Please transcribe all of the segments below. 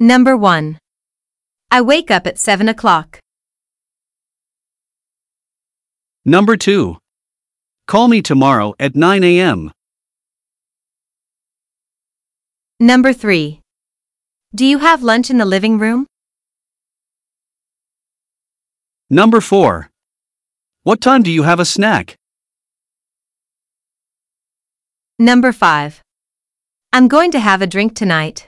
Number 1. I wake up at 7 o'clock. Number 2. Call me tomorrow at 9 a.m. Number 3. Do you have lunch in the living room? Number 4. What time do you have a snack? Number 5. I'm going to have a drink tonight.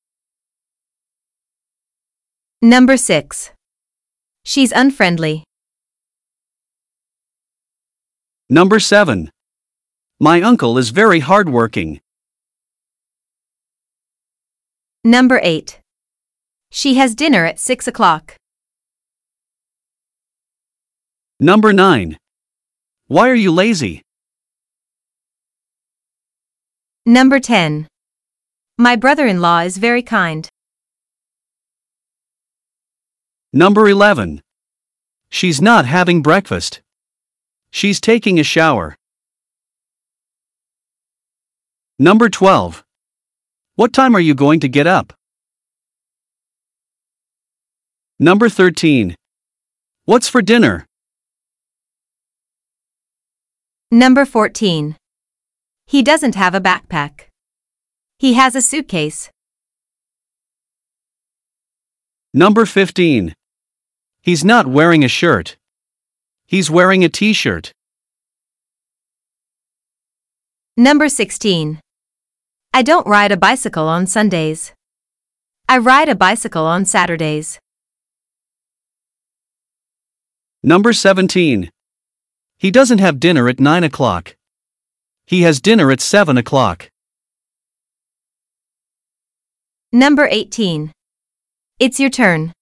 Number 6. She's unfriendly. Number 7. My uncle is very hardworking. Number 8. She has dinner at 6 o'clock. Number 9. Why are you lazy? Number 10. My brother-in-law is very kind. Number 11. She's not having breakfast. She's taking a shower. Number 12. What time are you going to get up? Number 13. What's for dinner? Number 14. He doesn't have a backpack. He has a suitcase. Number 15. He's not wearing a shirt. He's wearing a t-shirt. Number 16. I don't ride a bicycle on Sundays. I ride a bicycle on Saturdays. Number 17. He doesn't have dinner at 9 o'clock. He has dinner at 7 o'clock. Number 18. It's your turn.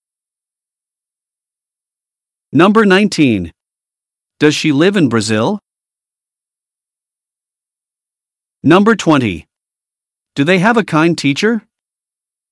Number 19. Does she live in Brazil? Number 20. Do they have a kind teacher?